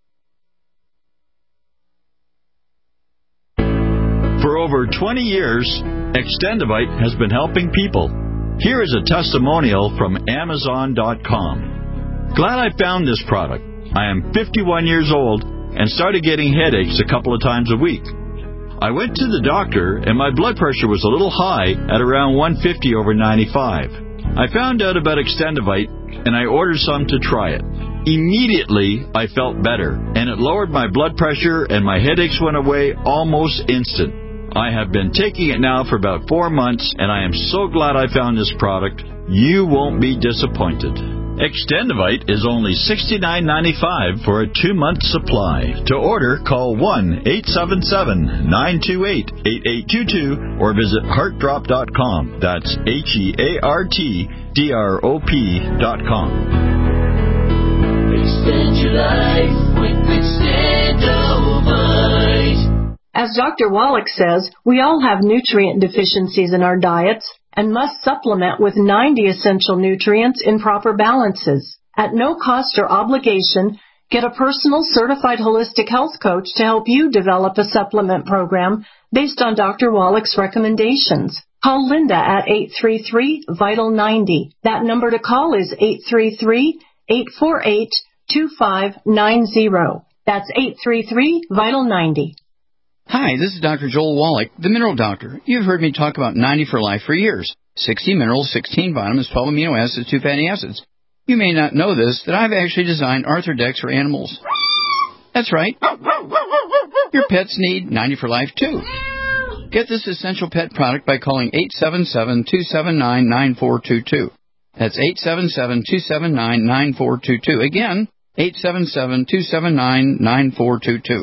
For over 20 years, Extendivite has been helping people. Here is a testimonial from Amazon.com. Glad I found this product. I am 51 years old and started getting headaches a couple of times a week. I went to the doctor and my blood pressure was a little high at around 150 over 95. I found out about Extendivite and I ordered some to try it. Immediately, I felt better and it lowered my blood pressure and my headaches went away almost instant. I have been taking it now for about 4 months, and I am so glad I found this product. You won't be disappointed. Extendivite is only $69.95 for a 2-month supply. To order, call 1-877-928-8822 or visit heartdrop.com. That's HEARTDROP.com. Extend your life with Extendivite. As Dr. Wallach says, we all have nutrient deficiencies in our diets and must supplement with 90 essential nutrients in proper balances. At no cost or obligation, get a personal certified holistic health coach to help you develop a supplement program based on Dr. Wallach's recommendations. Call Linda at 833-VITAL-90. That number to call is 833-848-2590. That's 833-VITAL-90. Hi, this is Dr. Joel Wallach, the Mineral Doctor. You've heard me talk about 90 for Life for years. 60 minerals, 16 vitamins, 12 amino acids, 2 fatty acids. You may not know this, that I've actually designed Arthrodex for animals. That's right. Your pets need 90 for Life, too. Get this essential pet product by calling 877-279-9422. That's 877-279-9422. Again, 877-279-9422.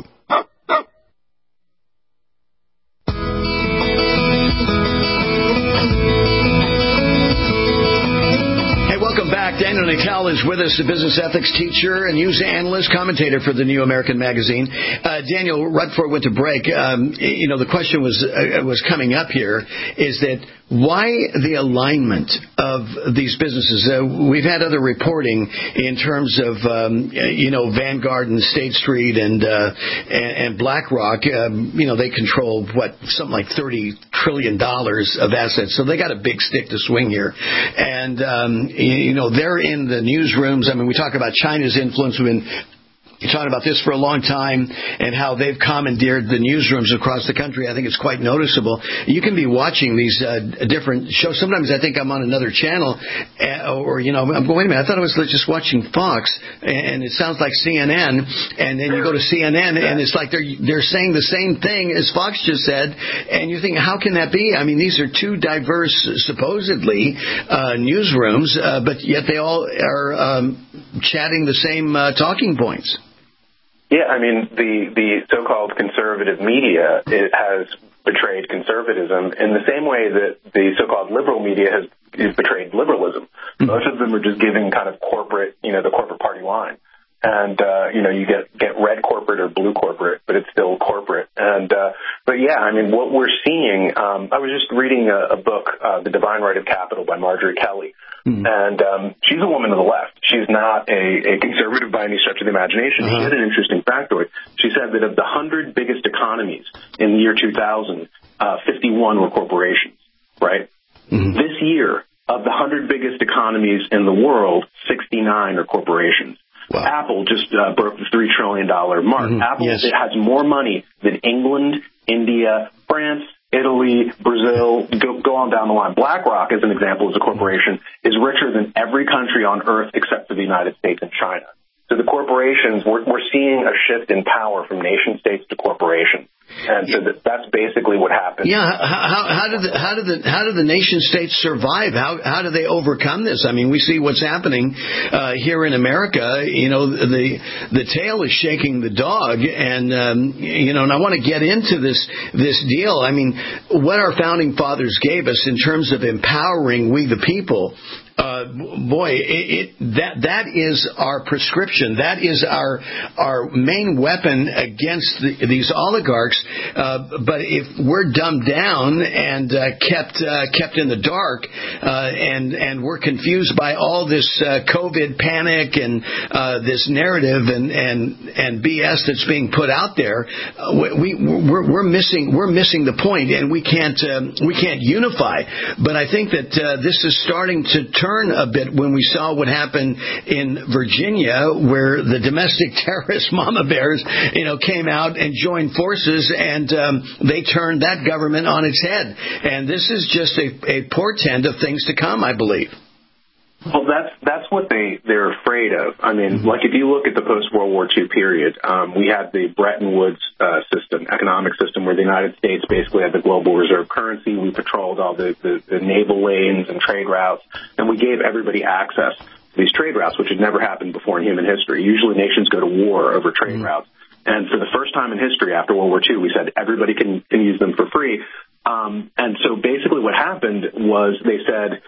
Daniel Nickel is with us, a business ethics teacher and news analyst, commentator for the New American Magazine. Daniel, right before we went to break, the question was coming up here is that why the alignment of these businesses? We've had other reporting in terms of, Vanguard and State Street and BlackRock. They control something like $30 trillion of assets, so they got a big stick to swing here. And they're in the newsrooms. I mean, we talk about China's influence. We've been talking about this for a long time and how they've commandeered the newsrooms across the country. I think it's quite noticeable. You can be watching these different shows. Sometimes I think I'm on another channel I'm going, wait a minute, I thought I was just watching Fox and it sounds like CNN, and then you go to CNN and it's like they're saying the same thing as Fox just said, and you think, how can that be? I mean, these are two diverse, supposedly, newsrooms, but yet they all are chatting the same talking points. Yeah, I mean, the so-called conservative media, it has betrayed conservatism in the same way that the so-called liberal media has betrayed liberalism. Most of them are just giving kind of corporate, the corporate party line. And, you get red corporate or blue corporate, but it's still corporate. And, but yeah, I mean, what we're seeing, I was just reading a book, The Divine Right of Capital by Marjorie Kelly. And she's a woman of the left. She's not a conservative by any stretch of the imagination. She had an interesting factoid. She said that of the 100 biggest economies in the year 2000, 51 were corporations, right? This year, of the 100 biggest economies in the world, 69 are corporations. Wow. Apple just broke the $3 trillion mark. Apple has more money than England, India, France, Italy, Brazil, go on down the line. BlackRock, as an example, as a corporation, is richer than every country on earth except for the United States and China. So the corporations, we're seeing a shift in power from nation states to corporations. And so that's basically what happened. Yeah, how do the nation states survive? How do they overcome this? I mean, we see what's happening here in America. You know, the tail is shaking the dog, and and I want to get into this deal. I mean, what our founding fathers gave us in terms of empowering we the people. That is our prescription. That is our main weapon against these oligarchs. But if we're dumbed down and kept in the dark, and we're confused by all this COVID panic and this narrative and BS that's being put out there, we're missing the point, and we can't unify. But I think that this is starting to turn a bit when we saw what happened in Virginia, where the domestic terrorist mama bears, came out and joined forces, and they turned that government on its head. And this is just a portent of things to come, I believe. Well, that's what they're afraid of. I mean, like if you look at the post-World War II period, we had the Bretton Woods economic system, where the United States basically had the global reserve currency. We patrolled all the naval lanes and trade routes, and we gave everybody access to these trade routes, which had never happened before in human history. Usually nations go to war over trade routes. And for the first time in history after World War II, we said everybody can use them for free. And so basically what happened was they said,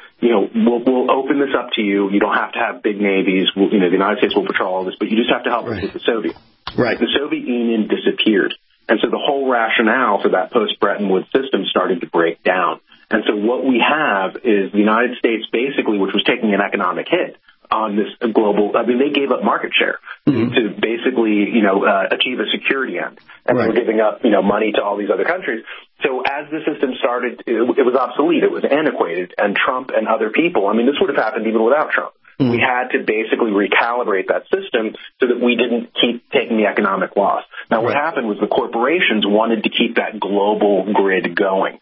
we'll open this up to you. You don't have to have big navies. The United States will patrol all this, but you just have to help us with the Soviets. Right. The Soviet Union disappeared. And so the whole rationale for that post-Bretton Woods system started to break down. And so what we have is the United States basically, which was taking an economic hit on this global, they gave up market share to basically, achieve a security end. And they were giving up, money to all these other countries. So as the system started, it was obsolete. It was antiquated. And Trump and other people, this would have happened even without Trump. We had to basically recalibrate that system so that we didn't keep taking the economic loss. Now, what happened was the corporations wanted to keep that global grid going.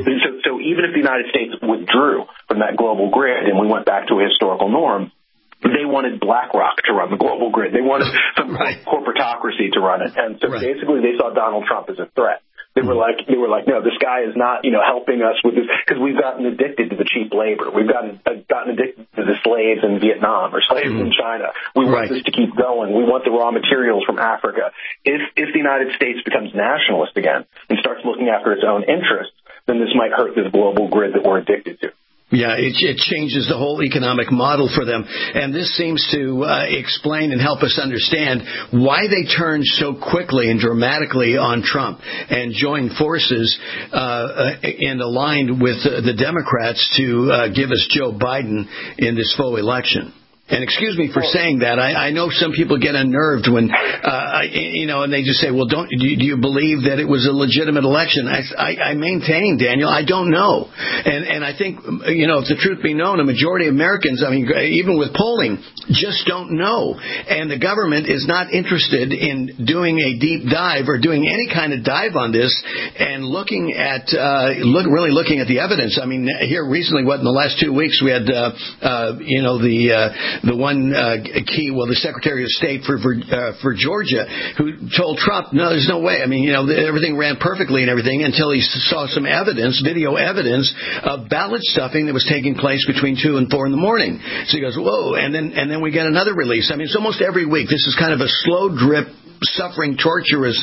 So even if the United States withdrew from that global grid and we went back to a historical norm, they wanted BlackRock to run the global grid. They wanted some corporatocracy to run it. And so basically they saw Donald Trump as a threat. They were like, no, this guy is not, helping us with this, because we've gotten addicted to the cheap labor. We've gotten addicted to the slaves in Vietnam or slaves in China. We want this to keep going. We want the raw materials from Africa. If the United States becomes nationalist again and starts looking after its own interests, then this might hurt this global grid that we're addicted to. Yeah, it changes the whole economic model for them. And this seems to explain and help us understand why they turned so quickly and dramatically on Trump and joined forces and aligned with the Democrats to give us Joe Biden in this faux election. And excuse me for saying that. I know some people get unnerved when, and they just say, well, do you believe that it was a legitimate election? I maintain, Daniel, I don't know. And I think, if the truth be known, a majority of Americans, even with polling, just don't know. And the government is not interested in doing a deep dive or doing any kind of dive on this and looking at the evidence. Here recently, in the last 2 weeks, we had, the one the Secretary of State for Georgia, who told Trump, no, there's no way. Everything ran perfectly and everything until he saw some video evidence of ballot stuffing that was taking place between 2 and 4 in the morning. So he goes, whoa, and then we get another release. It's almost every week. This is kind of a slow drip, suffering, torturous,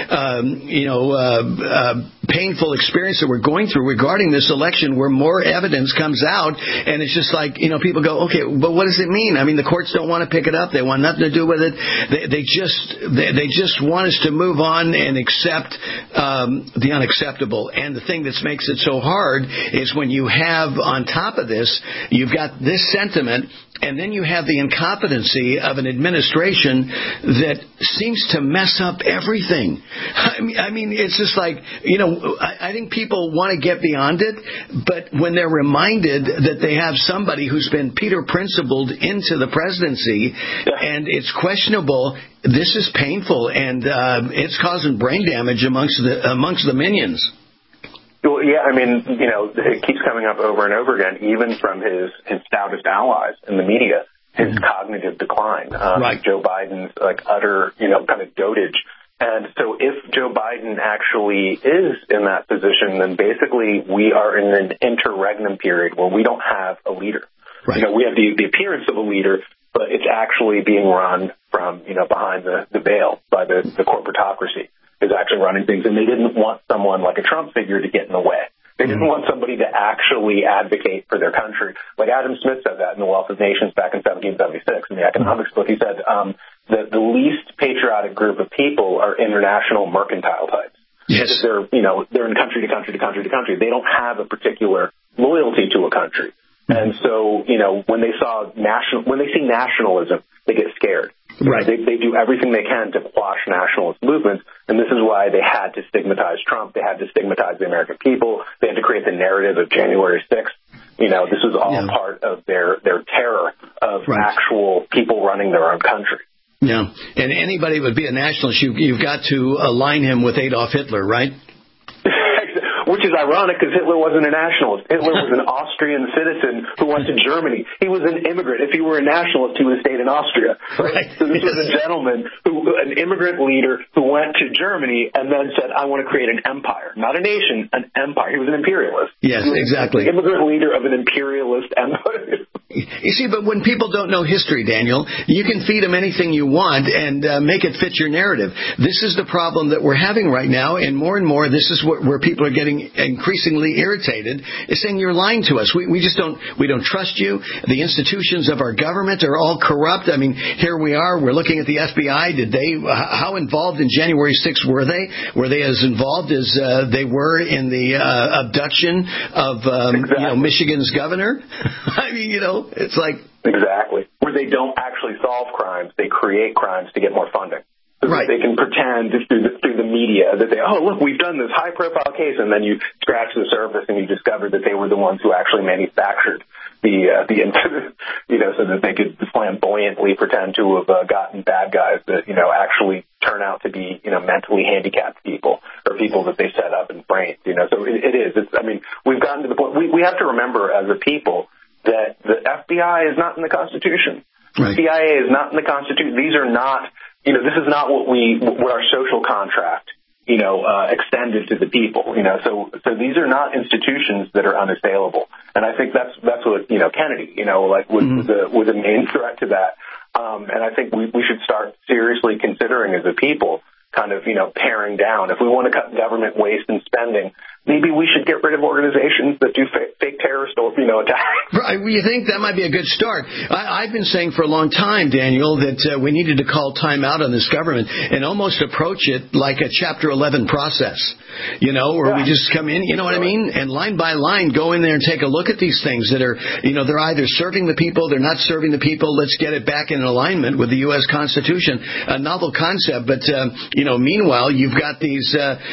painful experience that we're going through regarding this election, where more evidence comes out, and it's just like, people go, okay, but what does it mean? The courts don't want to pick it up. They want nothing to do with it. They just want us to move on and accept the unacceptable. And the thing that makes it so hard is when you have, on top of this, you've got this sentiment, and then you have the incompetency of an administration that seems to mess up everything. It's just like, I think people want to get beyond it, but when they're reminded that they have somebody who's been Peter Principled into the presidency, and it's questionable, this is painful, and it's causing brain damage amongst the minions. Well, yeah, it keeps coming up over and over again, even from his stoutest allies in the media, his cognitive decline. Joe Biden's utter, kind of dotage And so if Joe Biden actually is in that position, then basically we are in an interregnum period where we don't have a leader. Right. We have the appearance of a leader, but it's actually being run from, behind the veil by the corporatocracy is actually running things. And they didn't want someone like a Trump figure to get in the way. They didn't want somebody to actually advocate for their country. Like Adam Smith said that in The Wealth of Nations back in 1776 in the economics book. He said that the least patriotic group of people are international mercantile types. Yes. They're in country to country to country to country. They don't have a particular loyalty to a country. And so, when they see nationalism, they get scared. Right. They do everything they can to quash nationalist movements, and this is why they had to stigmatize Trump. They had to stigmatize the American people. They had to create the narrative of January 6th. This was all part of their terror of actual people running their own country. Yeah, and anybody would be a nationalist, you've got to align him with Adolf Hitler, right? Which is ironic because Hitler wasn't a nationalist. Hitler was an Austrian citizen who went to Germany. He was an immigrant. If he were a nationalist, he would have stayed in Austria. Right. So this was a gentleman, an immigrant leader who went to Germany and then said, I want to create an empire. Not a nation, an empire. He was an imperialist. Yes, exactly. An immigrant leader of an imperialist empire. You see, but when people don't know history, Daniel, you can feed them anything you want and make it fit your narrative. This is the problem that we're having right now, and more this is where people are getting increasingly irritated, is saying you're lying to us. We don't trust you. The institutions of our government are all corrupt. I mean, here we are. We're looking at the FBI. How involved in January 6th were they? Were they as involved as they were in the abduction of Michigan's governor? I mean, it's like... Exactly. Where they don't actually solve crimes, they create crimes to get more funding. So right. They can pretend through the media that look, we've done this high-profile case, and then you scratch the surface and you discover that they were the ones who actually manufactured so that they could flamboyantly pretend to have gotten bad guys that actually turn out to be mentally handicapped people or people that they set up and framed. So it is. We've gotten to the point. We have to remember as a people that the FBI is not in the Constitution. Right. The CIA is not in the Constitution. These are not. This is not what our social contract, extended to the people, so these are not institutions that are unassailable. And I think that's what, Kennedy, was a main threat to that. And I think we should start seriously considering as a people kind of, paring down. If we want to cut government waste and spending, maybe we should get rid of organizations that do fake terrorist, attacks. Right. Well, you think that might be a good start? I've been saying for a long time, Daniel, that we needed to call time out on this government and almost approach it like a Chapter 11 process, where we just come in, what I mean? And line by line, go in there and take a look at these things that are, they're either serving the people, they're not serving the people. Let's get it back in alignment with the U.S. Constitution. A novel concept, but, meanwhile, you've got these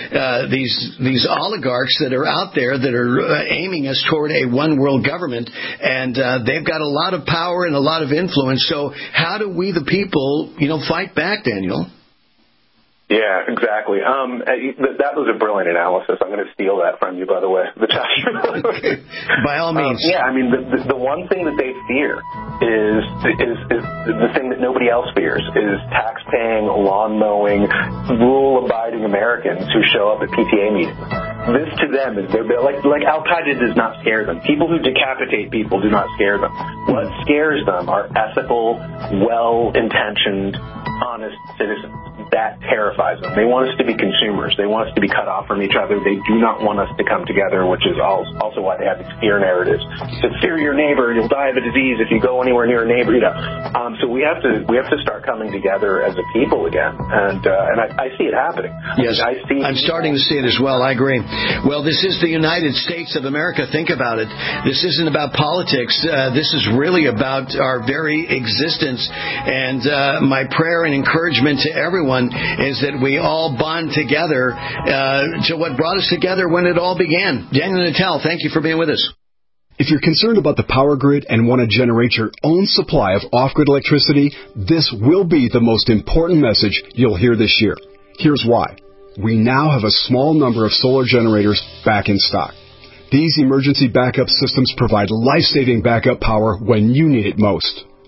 oligarchs that are out there that are aiming us toward a one-world government, and they've got a lot of power and a lot of influence. So how do we, the people, fight back, Daniel? Yeah, exactly. That was a brilliant analysis. I'm going to steal that from you, by the way. Okay. By all means. The one thing that they fear is the thing that nobody else fears is tax-paying, lawn-mowing, rule-abiding Americans who show up at PTA meetings. This to them is like Al-Qaeda does not scare them. People who decapitate people do not scare them. What scares them are ethical, well-intentioned, honest citizens. That terrifies them. They want us to be consumers. They want us to be cut off from each other. They do not want us to come together, which is also why they have these fear narratives. To fear your neighbor, you'll die of a disease if you go anywhere near a neighbor. So we have to start coming together as a people again, and I see it happening. Yes, I'm starting to see it as well. I agree. Well, this is the United States of America. Think about it. This isn't about politics. This is really about our very existence. And my prayer and encouragement to everyone is that we all bond together to what brought us together when it all began. Daniel Natale, thank you for being with us. If you're concerned about the power grid and want to generate your own supply of off-grid electricity, this will be the most important message you'll hear this year. Here's why. We now have a small number of solar generators back in stock. These emergency backup systems provide life-saving backup power when you need it most.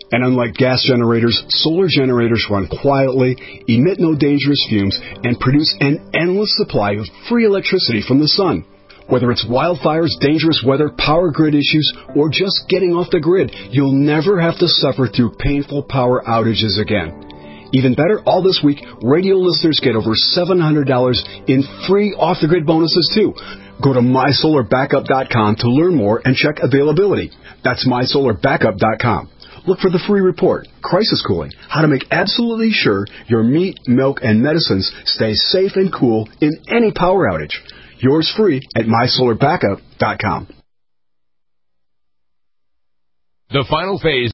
And unlike gas generators, solar generators run quietly, emit no dangerous fumes, and produce an endless supply of free electricity from the sun. Whether it's wildfires, dangerous weather, power grid issues, or just getting off the grid, you'll never have to suffer through painful power outages again. Even better, all this week, radio listeners get over $700 in free off-the-grid bonuses, too. Go to MySolarBackup.com to learn more and check availability. That's MySolarBackup.com. Look for the free report, Crisis Cooling, how to make absolutely sure your meat, milk, and medicines stay safe and cool in any power outage. Yours free at MySolarBackup.com. The final phase